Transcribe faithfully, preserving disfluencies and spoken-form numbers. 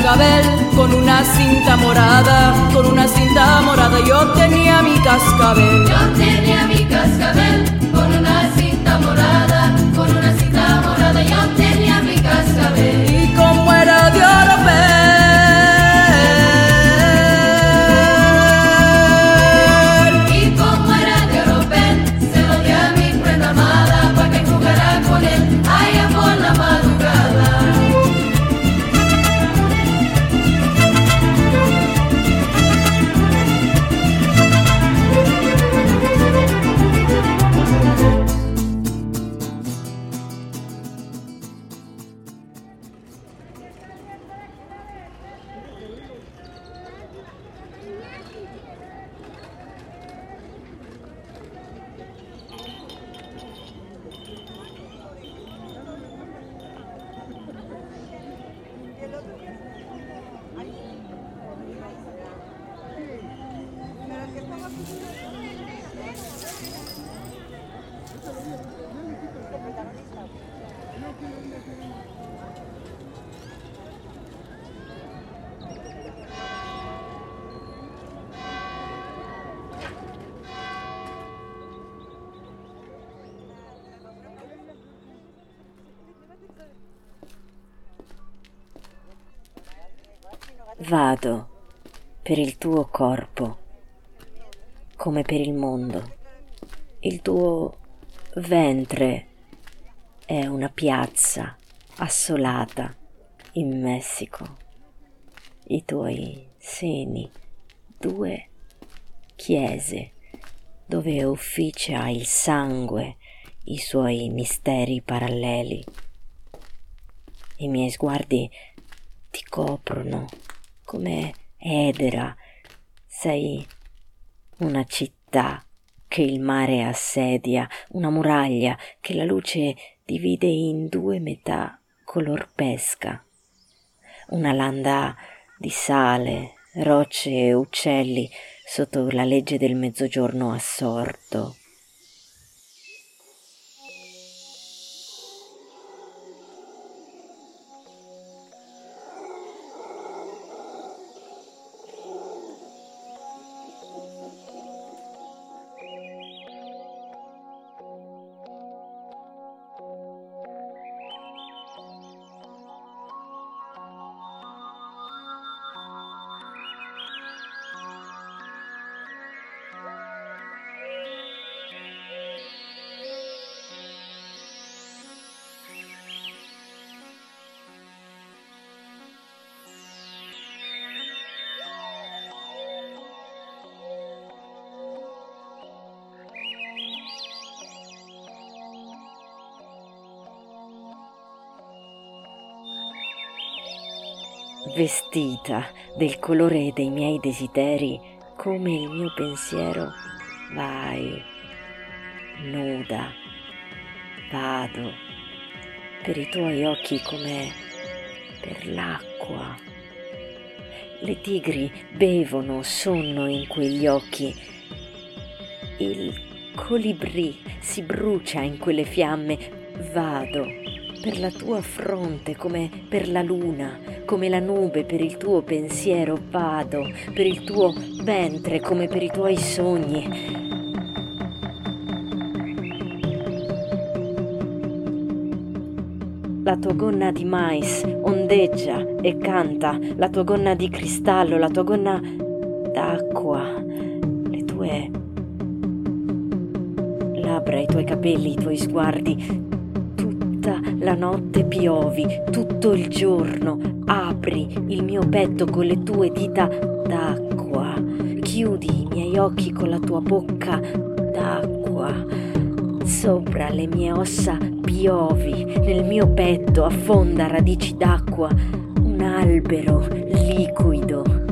cascabel con una cinta morada, con una cinta morada. Yo tenía mi cascabel. Yo tenía mi cascabel con una cinta morada, con una cinta morada. Yo tenía mi cascabel. Y como era de oropel, y como era de oropel, se lo di a mi prenda amada para que jugara con él allá por la madrugada. Vado per il tuo corpo, come per il mondo. Il tuo ventre è una piazza assolata in Messico. I tuoi seni, due chiese dove officia il sangue i suoi misteri paralleli. I miei sguardi ti coprono come edera, sei una città che il mare assedia, una muraglia che la luce divide in due metà color pesca, una landa di sale, rocce e uccelli sotto la legge del mezzogiorno assorto. Vestita del colore dei miei desideri, come il mio pensiero, vai, nuda, vado per i tuoi occhi come per l'acqua. Le tigri bevono sonno in quegli occhi, il colibrì si brucia in quelle fiamme, vado per la tua fronte come per la luna, come la nube per il tuo pensiero, vado per il tuo ventre come per i tuoi sogni. La tua gonna di mais ondeggia e canta, la tua gonna di cristallo, la tua gonna d'acqua, le tue labbra, i tuoi capelli, i tuoi sguardi. La notte piovi, tutto il giorno apri il mio petto con le tue dita d'acqua, chiudi i miei occhi con la tua bocca d'acqua, sopra le mie ossa piovi, nel mio petto affonda radici d'acqua, un albero liquido.